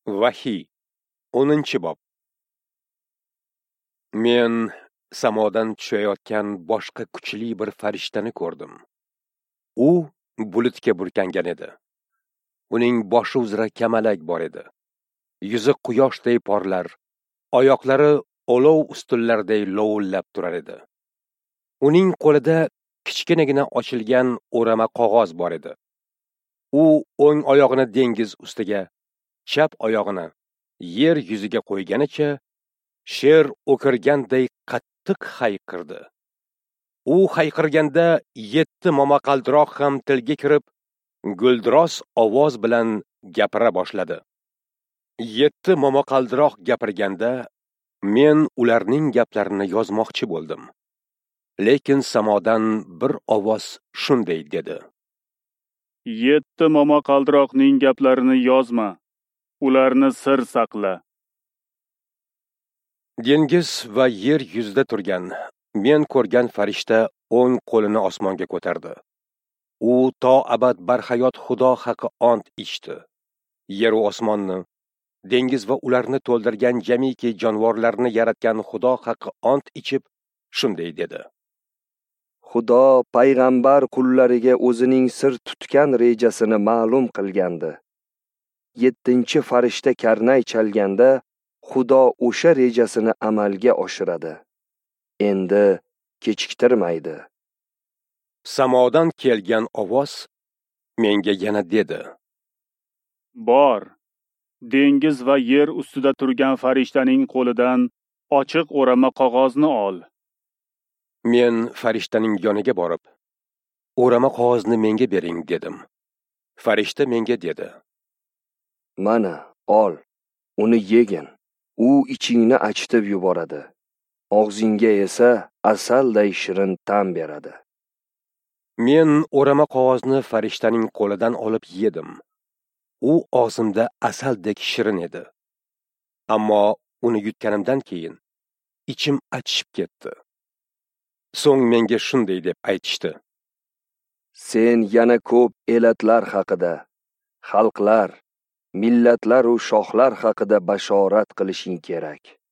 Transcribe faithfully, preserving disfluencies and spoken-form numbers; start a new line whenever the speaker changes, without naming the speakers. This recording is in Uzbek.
Vahiy o'ninchi bob. Men samodan tushayotgan boshqa kuchli bir farishtani ko'rdim. U bulutga burkangan edi. Uning boshi uzra kamalak bor edi. Yuzi quyoshday porlar, oyoqlari olov ustunlarday lovullab turar edi. Uning qo'lida kichkinagina ochilgan o'rama qog'oz bor edi. U o'ng oyog'ini dengiz ustiga, chap oyog'ini yer yuziga qo'yganicha sher o'kirganday qattiq hayqirdi. U hayqirganda yetti momaqaldiroq ham tilga kirib, guldiros ovoz bilan gapira boshladi. Yetti momaqaldiroq gapirganda men ularning gaplarini yozmoqchi bo'ldim. Lekin samodan bir ovoz shunday dedi:
Yetti momaqaldiroqning gaplarini yozma, ularni sir saqla.
Dengiz va yer yuzida turgan men ko'rgan farishta o'ng qo'lini osmonga ko'tardi. U to abad barhayot Xudo haqi ont ichdi. Yer va osmonni, dengiz va ularni to'ldirgan jamiki jonivorlarni yaratgan Xudo haqi ont ichib shunday dedi:
Xudo payg'ambar qullariga o'zining sir tutgan rejasini ma'lum qilgandi. Yettinchi farishta karnay chalganda Xudo o'sha rejasini amalga oshiradi. Endi kechiktirmaydi.
Samodan kelgan ovoz menga yana dedi:
Bor, dengiz va yer ustida turgan farishtaning qo'lidan ochiq o'rama qog'ozni ol.
Men farishtaning yoniga borib, o'rama qog'ozni menga bering dedim. Farishta menga dedi:
Mana, ol, uni yegin. U ichingni achitib yuboradi. Og'zingga esa asalday shirin ta'm beradi.
Men o'rama qog'ozni farishtaning qo'lidan olib yedim. U og'zimda asaldek shirin edi. Ammo uni yutganimdan keyin ichim achishib ketdi. So'ng menga shunday deb aytishdi:
Sen yana ko'p elatlar haqida, xalqlar, millatlar va shohlar haqida bashorat qilishing kerak.